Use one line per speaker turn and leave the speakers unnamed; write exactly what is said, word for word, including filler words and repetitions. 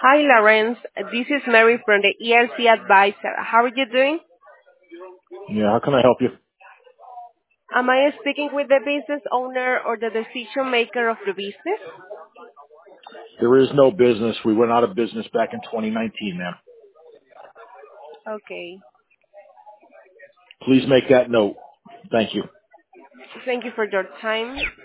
Hi, Lawrence. This is Mary from the E R C Advisor. How are you doing?
Yeah, how can I help you?
Am I speaking with the business owner or the decision maker of the business?
There is no business. We went out of business back in twenty nineteen, ma'am.
Okay.
Please make that note. Thank you.
Thank you for your time.